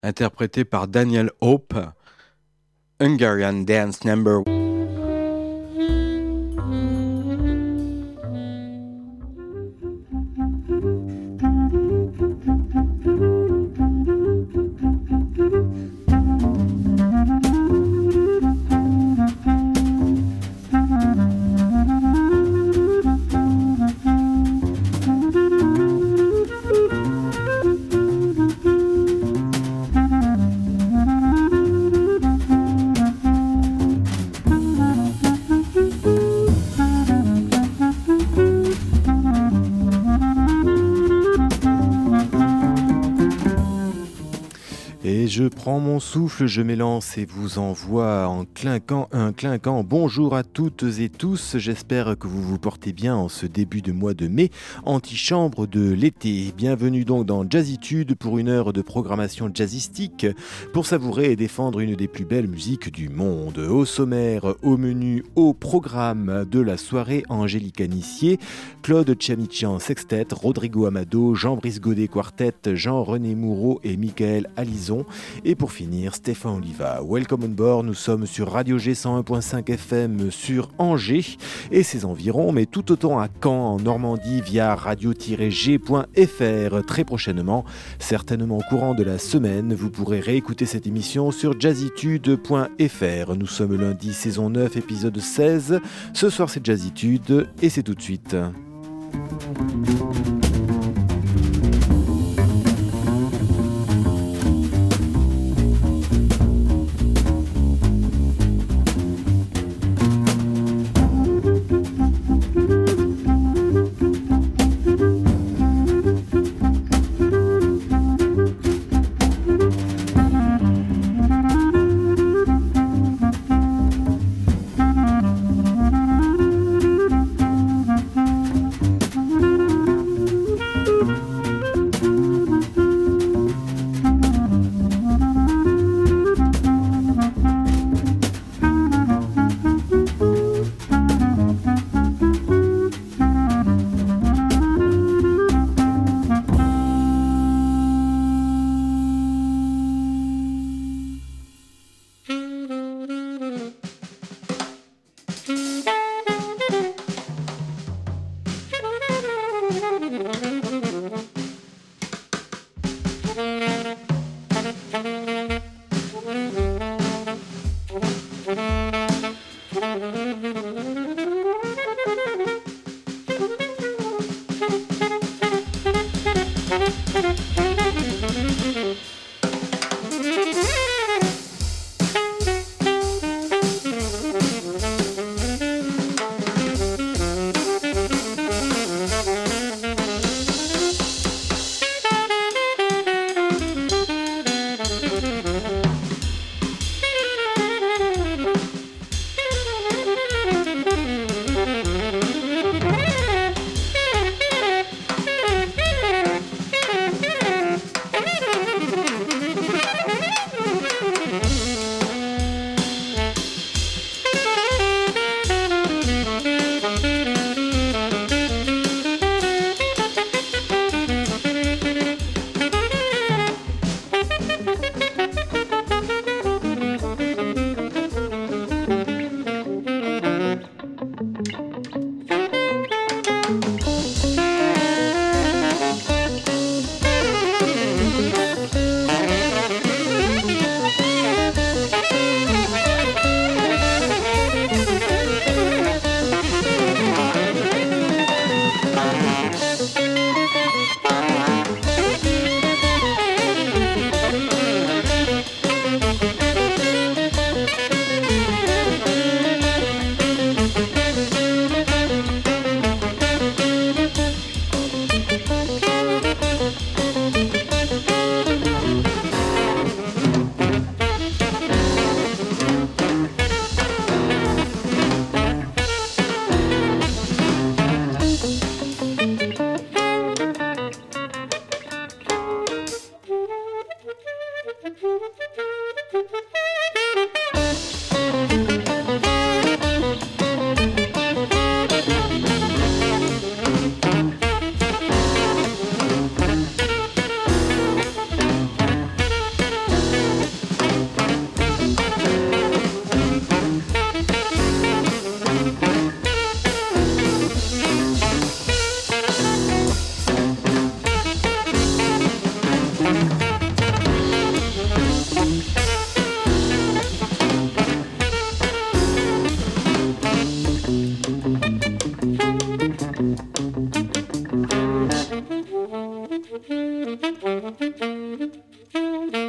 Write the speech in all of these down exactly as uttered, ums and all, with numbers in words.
interprété par Daniel Hope, Hungarian Dance Number. Je prends mon souffle, je m'élance et vous envoie en clinquant un clinquant. Bonjour à toutes et tous, j'espère que vous vous portez bien en ce début de mois de mai, antichambre de l'été. Bienvenue donc dans Jazzitude pour une heure de programmation jazzistique pour savourer et défendre une des plus belles musiques du monde. Au sommaire, au menu, au programme de la soirée, Angélique Anissier, Claude Tchamichian Sextet, Rodrigo Amado, Jean-Brice Godet Quartet, Jean-René Moureau et Michael Alison. Et pour finir, Stéphane Oliva. Welcome on board, nous sommes sur Radio G cent un virgule cinq F M sur Angers et ses environs, mais tout autant à Caen, en Normandie, via radio tiret g point f r. Très prochainement, certainement au courant de la semaine, vous pourrez réécouter cette émission sur jazzitude point f r. Nous sommes lundi, saison neuf, épisode seize. Ce soir, c'est Jazzitude et c'est tout de suite.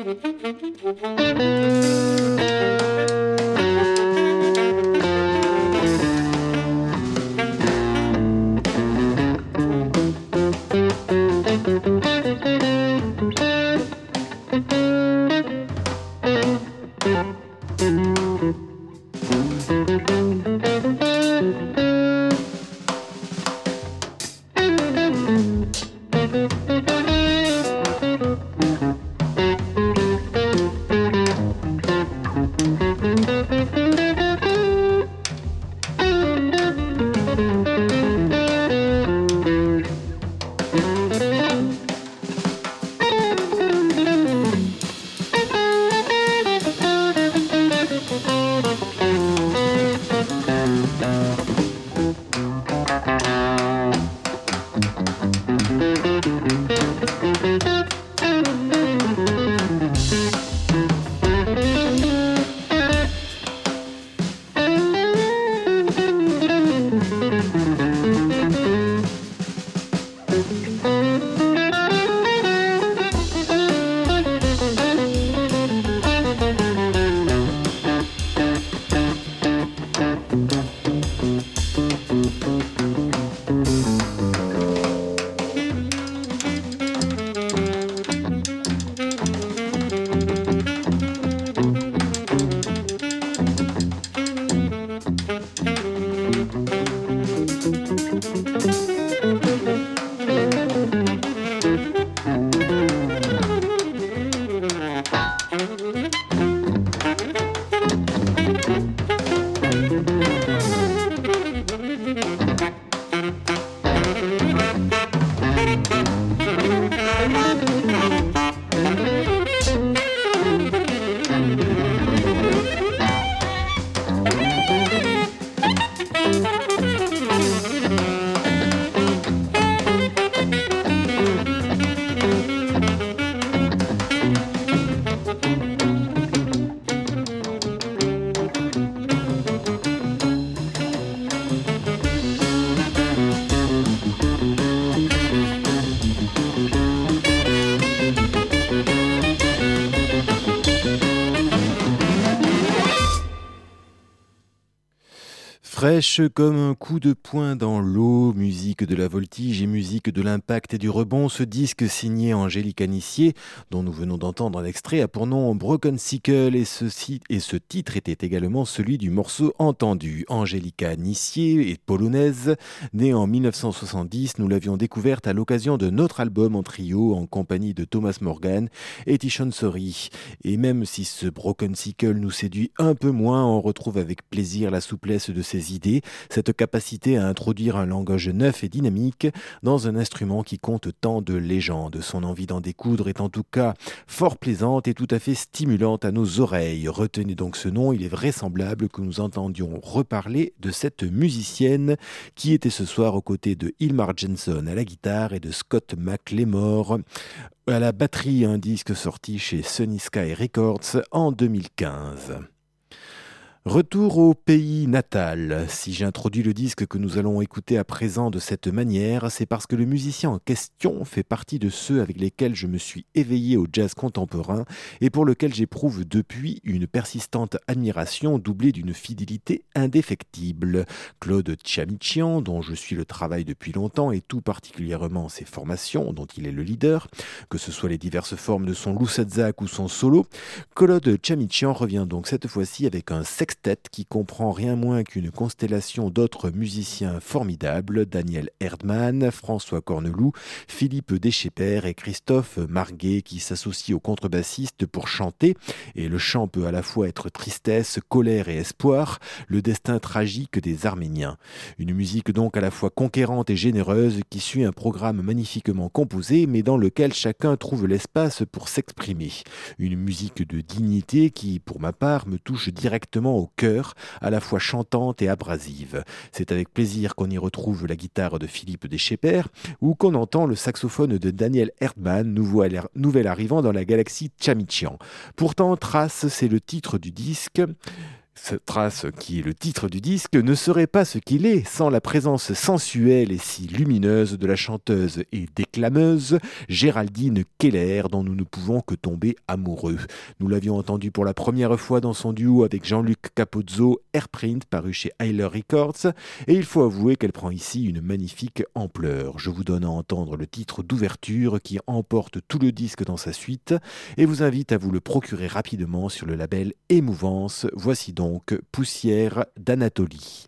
Fraîche comme un coup de poing dans l'eau, musique de la voltige et musique de l'impact et du rebond, ce disque signé Angélique Anissier, dont nous venons d'entendre un extrait, a pour nom Broken Sickle et ce, et ce titre était également celui du morceau entendu. Angélique Anissier est polonaise, née en mille neuf cent soixante-dix, nous l'avions découverte à l'occasion de notre album en trio en compagnie de Thomas Morgan et Tishon Sori. Et même si ce Broken Sickle nous séduit un peu moins, on retrouve avec plaisir la souplesse de ses idées, cette capacité à introduire un langage neuf et dynamique dans un instrument qui compte tant de légendes. Son envie d'en découdre est en tout cas fort plaisante et tout à fait stimulante à nos oreilles. Retenez donc ce nom, il est vraisemblable que nous entendions reparler de cette musicienne qui était ce soir aux côtés de Hilmar Jensen à la guitare et de Scott McLemore à la batterie, un disque sorti chez Sunny Sky Records en deux mille quinze. Retour au pays natal. Si j'introduis le disque que nous allons écouter à présent de cette manière, c'est parce que le musicien en question fait partie de ceux avec lesquels je me suis éveillé au jazz contemporain et pour lequel j'éprouve depuis une persistante admiration doublée d'une fidélité indéfectible. Claude Tchamichian, dont je suis le travail depuis longtemps et tout particulièrement ses formations, dont il est le leader, que ce soit les diverses formes de son loussadzak ou son solo, Claude Tchamichian revient donc cette fois-ci avec un sextet qui comprend rien moins qu'une constellation d'autres musiciens formidables, Daniel Erdmann, François Corneloup, Philippe Deschépert et Christophe Marguet, qui s'associent aux contrebassistes pour chanter, et le chant peut à la fois être tristesse, colère et espoir, le destin tragique des Arméniens. Une musique donc à la fois conquérante et généreuse qui suit un programme magnifiquement composé, mais dans lequel chacun trouve l'espace pour s'exprimer. Une musique de dignité qui, pour ma part, me touche directement au cœur, à la fois chantante et abrasive. C'est avec plaisir qu'on y retrouve la guitare de Philippe Deschépert ou qu'on entend le saxophone de Daniel Erdmann, nouveau nouvel arrivant dans la galaxie Tchamichian. Pourtant, Trace, c'est le titre du disque. Trace, qui est le titre du disque, ne serait pas ce qu'il est sans la présence sensuelle et si lumineuse de la chanteuse et déclameuse Géraldine Keller, dont nous ne pouvons que tomber amoureux. Nous l'avions entendu pour la première fois dans son duo avec Jean-Luc Capozzo, Airprint, paru chez Hyler Records, et il faut avouer qu'elle prend ici une magnifique ampleur. Je vous donne à entendre le titre d'ouverture qui emporte tout le disque dans sa suite et vous invite à vous le procurer rapidement sur le label Émouvance. Voici donc Donc, Poussière d'Anatolie.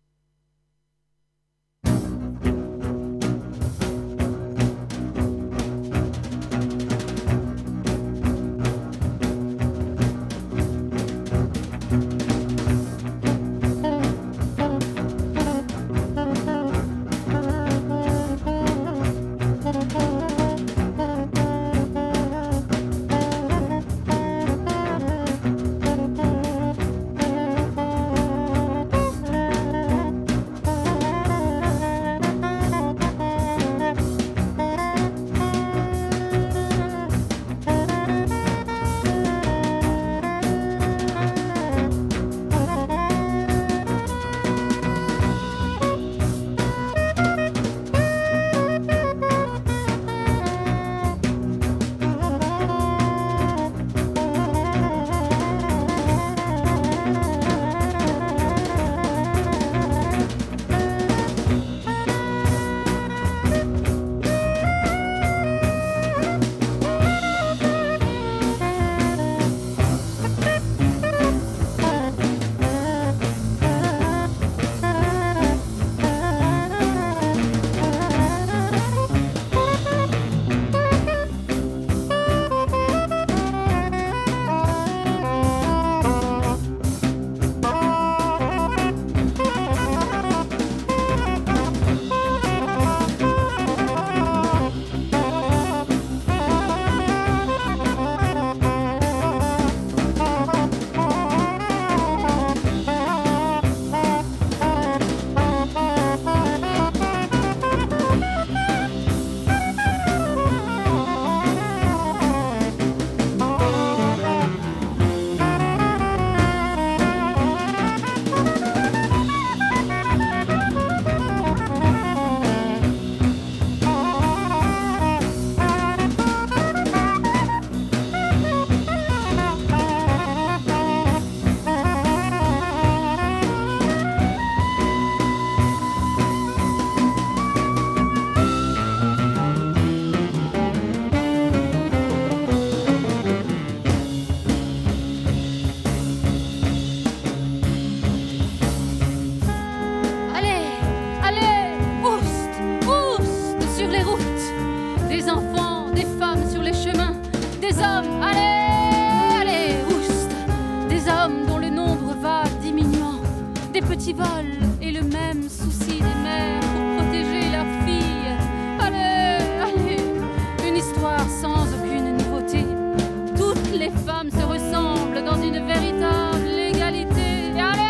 Petits vols et le même souci des mères pour protéger leurs filles. Allez, allez, une histoire sans aucune nouveauté. Toutes les femmes se ressemblent dans une véritable égalité.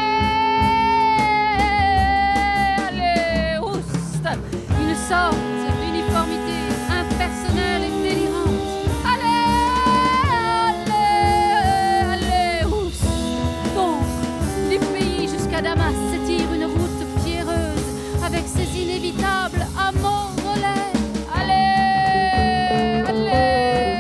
Allez, allez, oust, une sorte d'uniformité impersonnelle et délirante. Allez, allez, allez, oust. Donc, du pays jusqu'à Damas s'étire une route pierreuse avec ses inévitables amants relais. Allez, allez.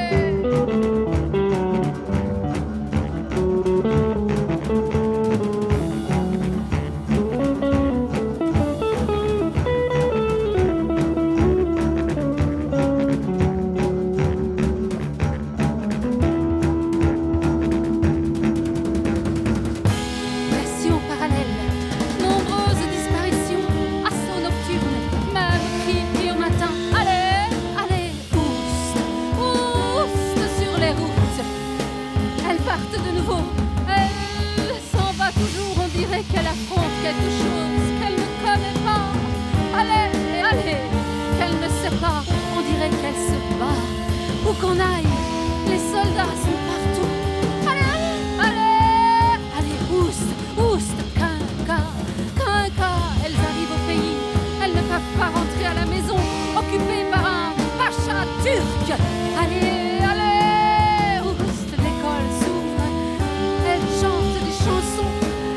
Version parallèle, nombreuses disparitions, assauts nocturnes, même cris pris au matin. Allez, allez, oust, oust sur les routes. Elles partent de nouveau, elle s'en va toujours, on dirait qu'elle affronte quelque chose qu'elle ne connaît pas. Allez, allez, qu'elle ne sait pas, on dirait qu'elle se bat. Où qu'on aille, les soldats sont partout. Allez, allez, allez, oust, oust, quinca, quinca. Elles arrivent au pays, elles ne peuvent pas rentrer à la maison, occupées par un pacha turc. Allez, allez, oust, l'école s'ouvre, elles chantent des chansons,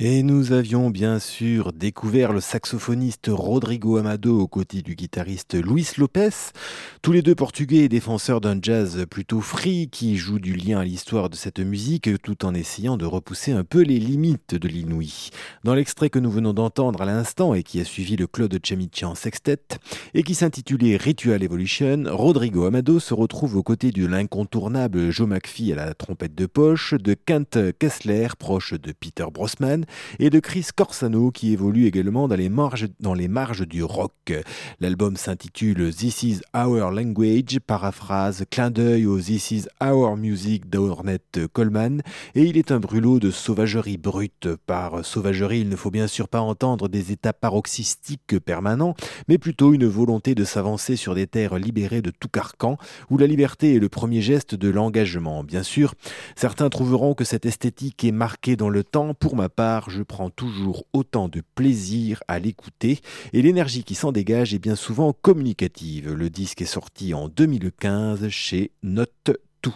Et nous avions bien sûr découvert le saxophoniste Rodrigo Amado aux côtés du guitariste Luis Lopez, tous les deux portugais et défenseurs d'un jazz plutôt free qui joue du lien à l'histoire de cette musique tout en essayant de repousser un peu les limites de l'inouï. Dans l'extrait que nous venons d'entendre à l'instant et qui a suivi le Claude Chemichian Sextet et qui s'intitulait Ritual Evolution, Rodrigo Amado se retrouve aux côtés de l'incontournable Joe McPhee à la trompette de poche, de Kent Kessler, proche de Peter Brosnan, et de Chris Corsano qui évolue également dans les marges, dans les marges du rock. L'album s'intitule This is Our Language, paraphrase, clin d'œil au This is Our Music d'Ornette Coleman, et il est un brûlot de sauvagerie brute. Par sauvagerie, il ne faut bien sûr pas entendre des états paroxystiques permanents, mais plutôt une volonté de s'avancer sur des terres libérées de tout carcan, où la liberté est le premier geste de l'engagement. Bien sûr, certains trouveront que cette esthétique est marquée dans le temps. Pour ma part, je prends toujours autant de plaisir à l'écouter et l'énergie qui s'en dégage est bien souvent communicative. Le disque est sorti en deux mille quinze chez Note Tout.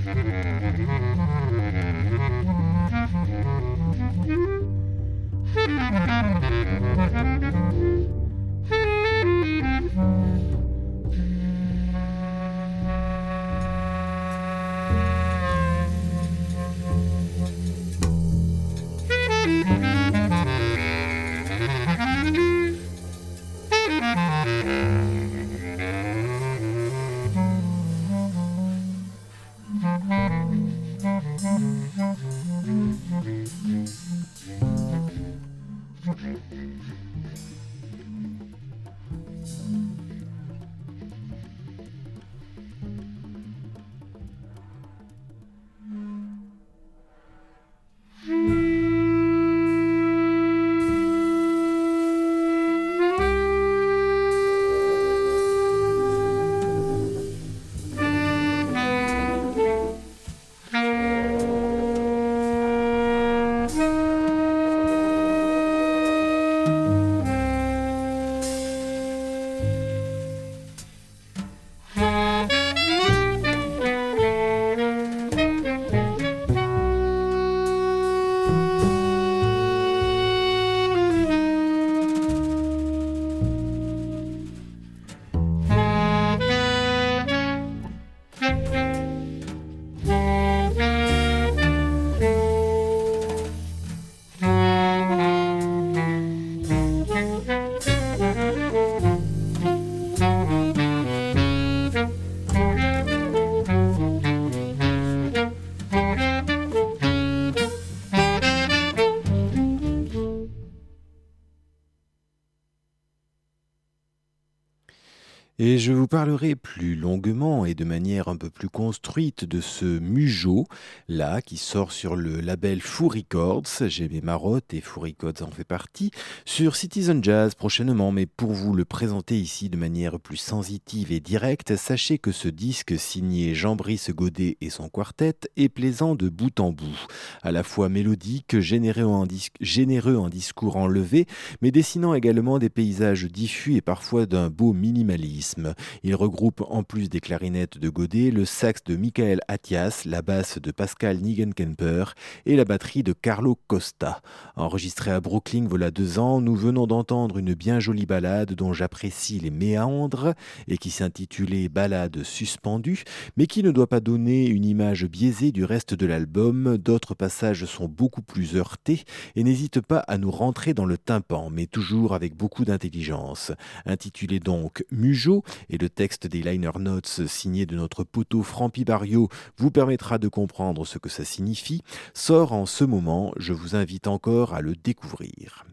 Et je vous parlerai plus longuement et de manière un peu plus construite de ce Mujo, là, qui sort sur le label Foo Records. J'ai mes marottes et Foo Records en fait partie. Sur Citizen Jazz prochainement, mais pour vous le présenter ici de manière plus sensitive et directe, sachez que ce disque signé Jean-Brice Godet et son quartet est plaisant de bout en bout. À la fois mélodique, généreux en, dis- généreux en discours enlevé, mais dessinant également des paysages diffus et parfois d'un beau minimalisme. Il regroupe en plus des clarinettes de Godet, le sax de Michael Attias, la basse de Pascal Nigenkemper et la batterie de Carlo Costa. Enregistré à Brooklyn voilà deux ans, nous venons d'entendre une bien jolie ballade dont j'apprécie les méandres et qui s'intitulait Ballade suspendue, mais qui ne doit pas donner une image biaisée du reste de l'album. D'autres passages sont beaucoup plus heurtés et n'hésitent pas à nous rentrer dans le tympan, mais toujours avec beaucoup d'intelligence. Intitulé donc Mujo, et le texte des liner notes signé de notre poteau Franpi Barrio vous permettra de comprendre ce que ça signifie, sort en ce moment. Je vous invite encore à le découvrir.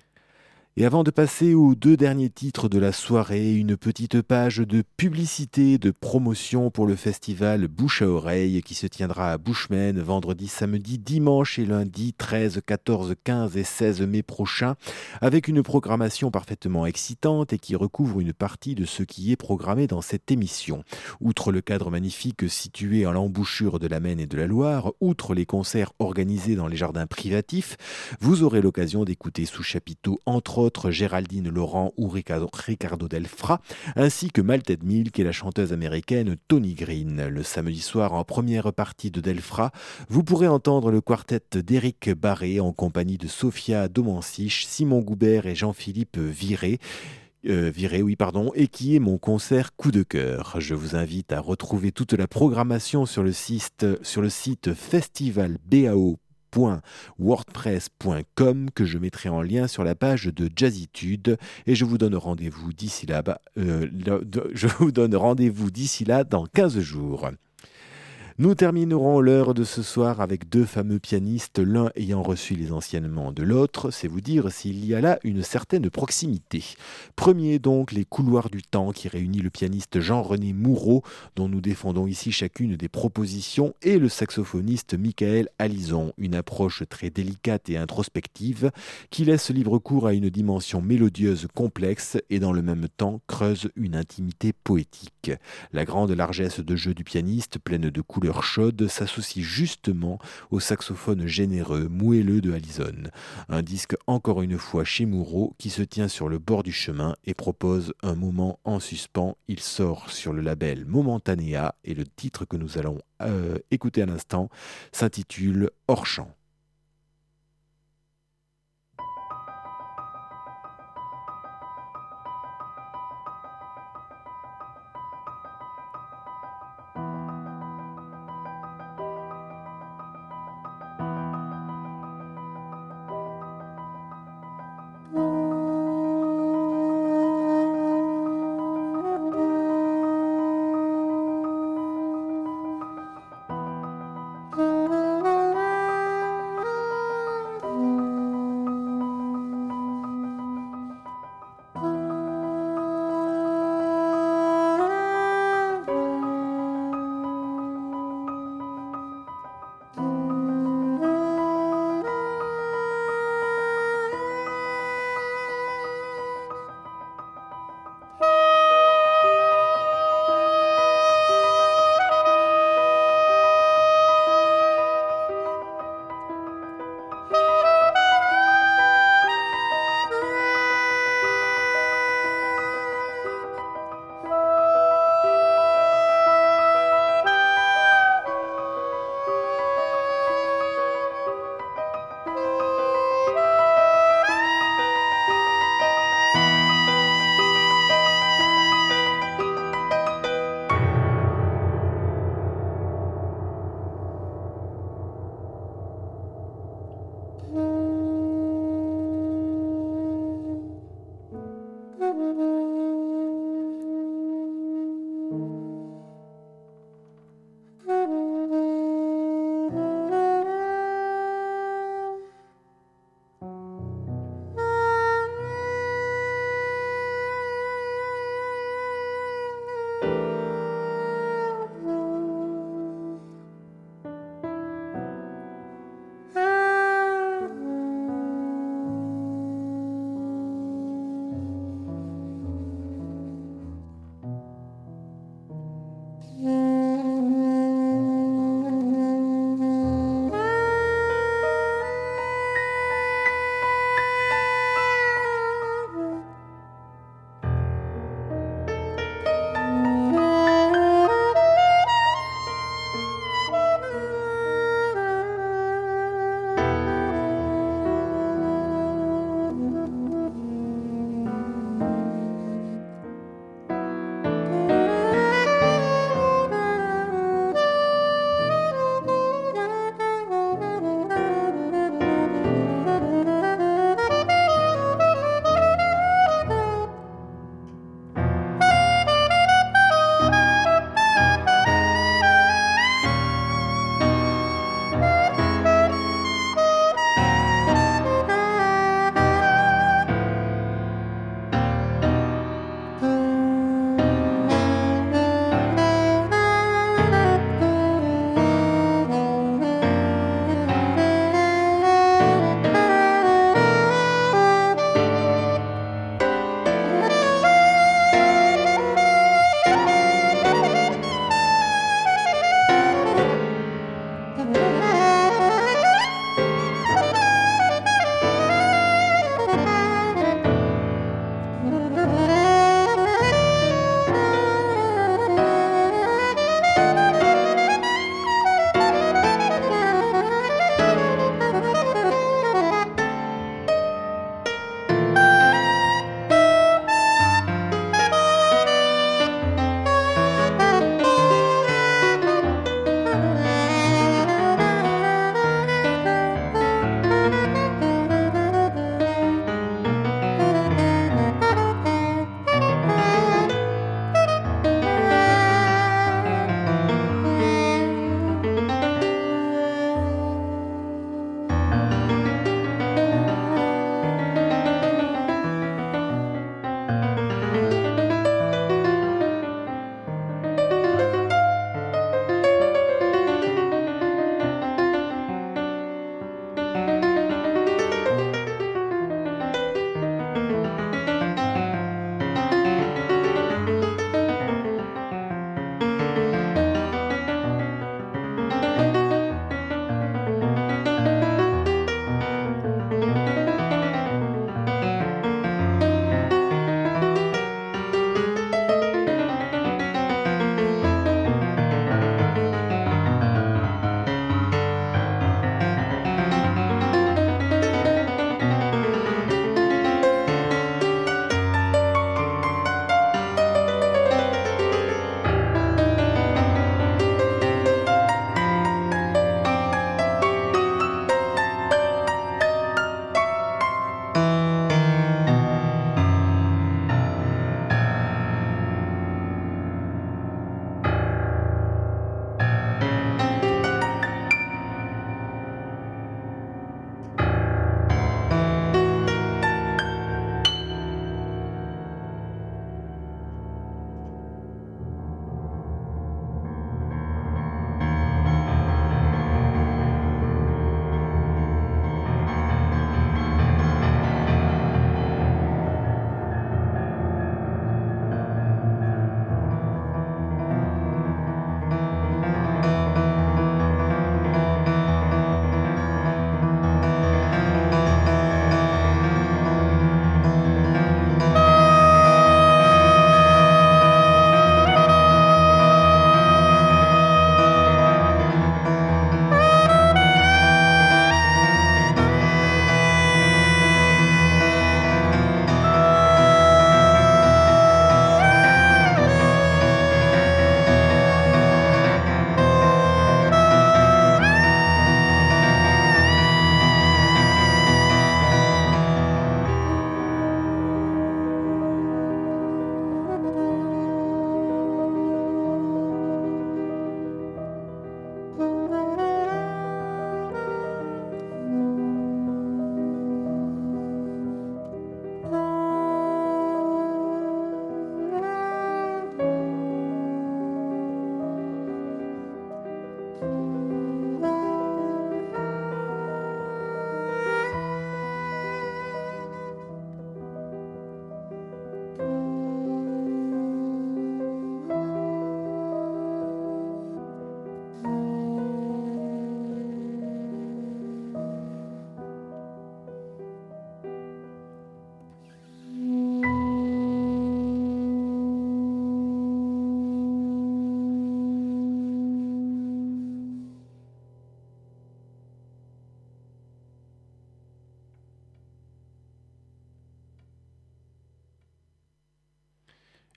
Et avant de passer aux deux derniers titres de la soirée, une petite page de publicité, de promotion pour le festival Bouche à Oreille qui se tiendra à Bushman vendredi, samedi, dimanche et lundi treize, quatorze, quinze et seize mai prochains, avec une programmation parfaitement excitante et qui recouvre une partie de ce qui est programmé dans cette émission. Outre le cadre magnifique situé à l'embouchure de la Maine et de la Loire, outre les concerts organisés dans les jardins privatifs, vous aurez l'occasion d'écouter sous chapiteau entre autres Géraldine Laurent ou Ricardo, Ricardo Del Fra, ainsi que Malted Milk et la chanteuse américaine Tony Green. Le samedi soir, en première partie de Del Fra, vous pourrez entendre le quartet d'Éric Barré en compagnie de Sophia Domansich, Simon Goubert et Jean-Philippe Viré. Euh, Viré, oui, pardon, et qui est mon concert coup de cœur. Je vous invite à retrouver toute la programmation sur le site, sur le site festival b a o point wordpress point com que je mettrai en lien sur la page de Jazzitude et je vous donne rendez-vous d'ici là, bah, euh, je vous donne rendez-vous d'ici là dans quinze jours. Nous terminerons l'heure de ce soir avec deux fameux pianistes, l'un ayant reçu les enseignements de l'autre, c'est vous dire s'il y a là une certaine proximité. Premier donc, Les Couloirs du Temps, qui réunit le pianiste Jean-René Moureau, dont nous défendons ici chacune des propositions, et le saxophoniste Michael Alison, une approche très délicate et introspective, qui laisse libre cours à une dimension mélodieuse complexe et dans le même temps creuse une intimité poétique. La grande largesse de jeu du pianiste, pleine de couleurs couleurs chaudes s'associe justement au saxophone généreux, moelleux de Allison. Un disque encore une fois chez Moureau qui se tient sur le bord du chemin et propose un moment en suspens. Il sort sur le label Momentanea et le titre que nous allons euh, écouter à l'instant s'intitule Hors champ.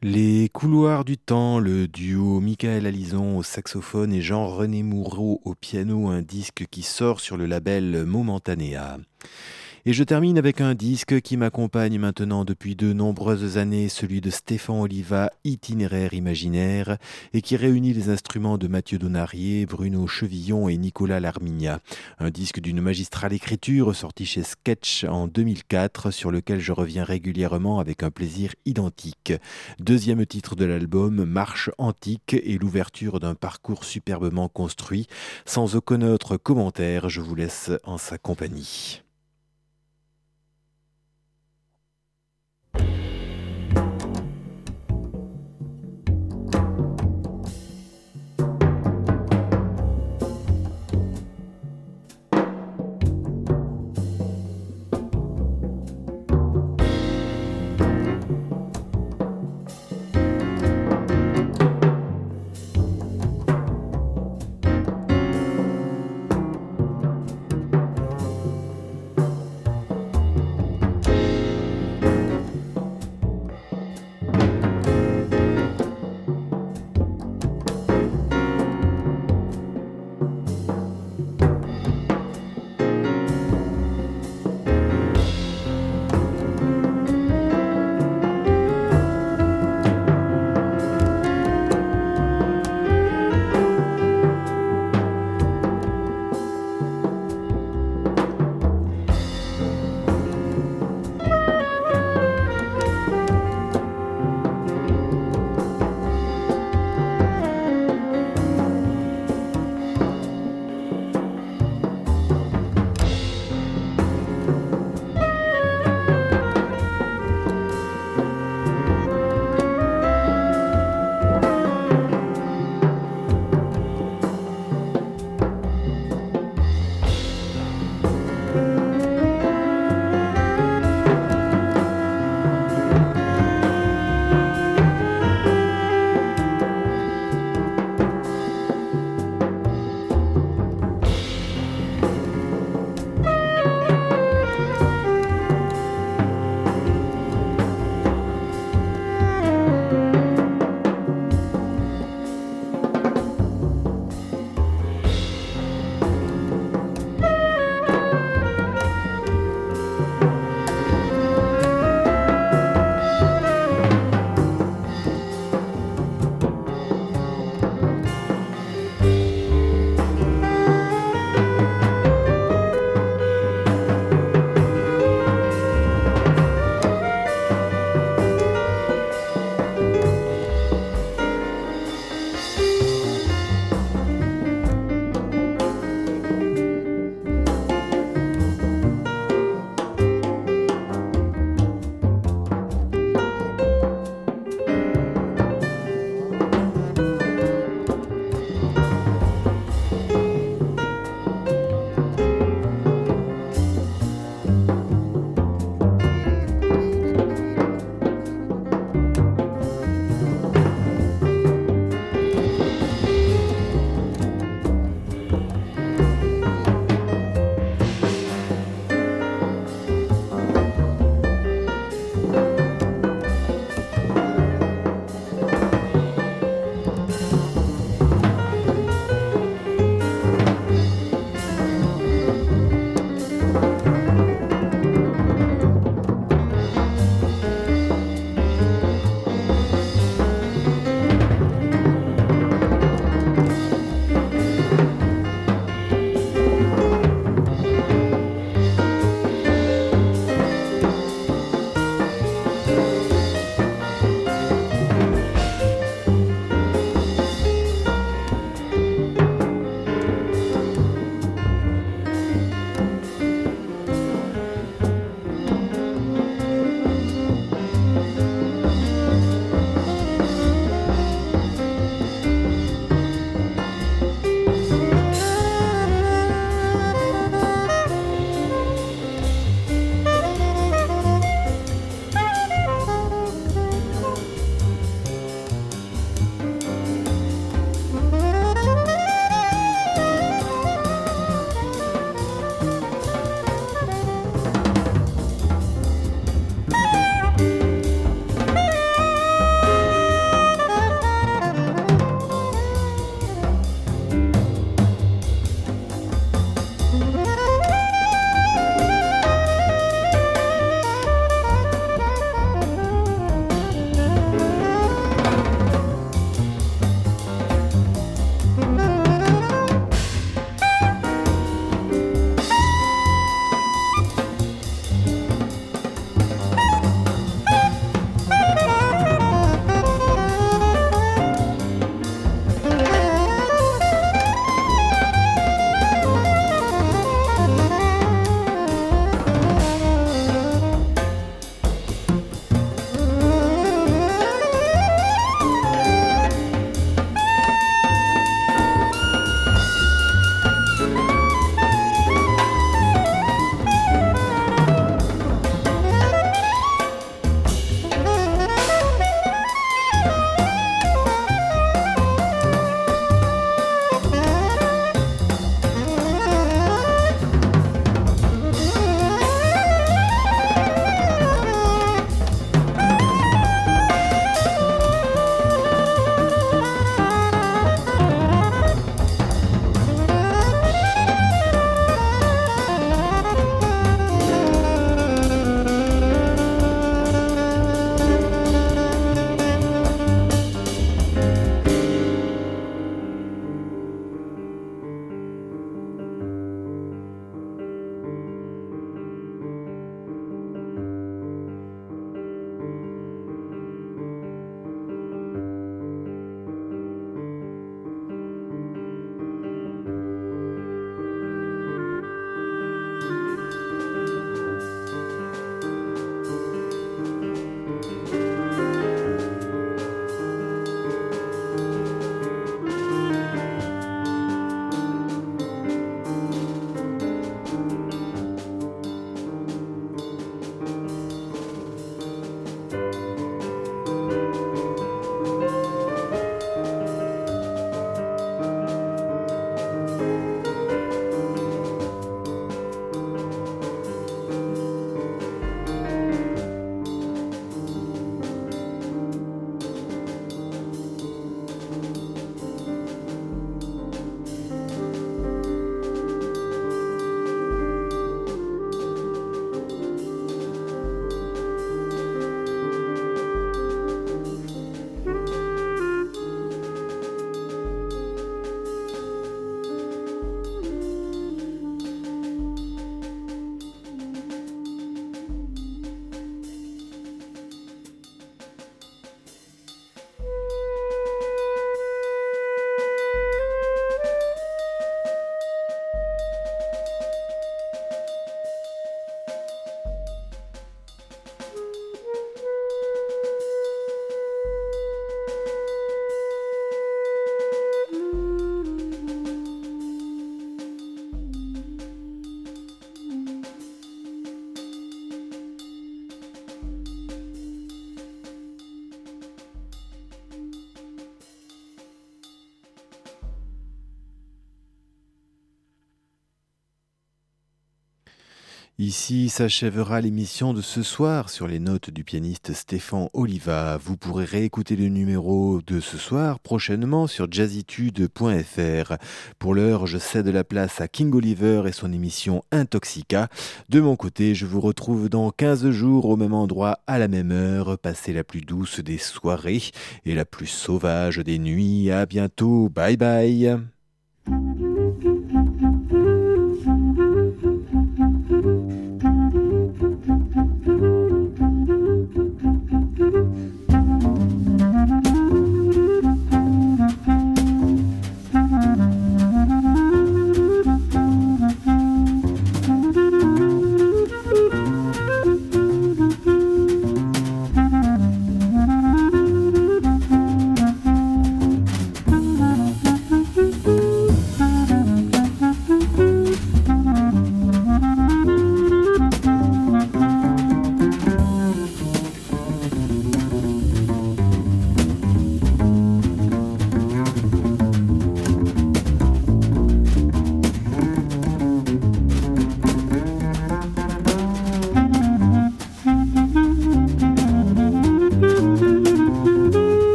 Les couloirs du temps, le duo Michael Alison au saxophone et Jean-René Moureau au piano, un disque qui sort sur le label Momentanea. Et je termine avec un disque qui m'accompagne maintenant depuis de nombreuses années, celui de Stéphane Oliva, Itinéraire imaginaire, et qui réunit les instruments de Mathieu Donarié, Bruno Chevillon et Nicolas Larminia. Un disque d'une magistrale écriture sorti chez Sketch en deux mille quatre, sur lequel je reviens régulièrement avec un plaisir identique. Deuxième titre de l'album, Marche antique, et l'ouverture d'un parcours superbement construit. Sans aucun autre commentaire, je vous laisse en sa compagnie. Ici s'achèvera l'émission de ce soir sur les notes du pianiste Stéphane Oliva. Vous pourrez réécouter le numéro de ce soir prochainement sur jazzitude point f r. Pour l'heure, je cède la place à King Oliver et son émission Intoxica. De mon côté, je vous retrouve dans quinze jours au même endroit à la même heure. Passez la plus douce des soirées et la plus sauvage des nuits. À bientôt. Bye bye.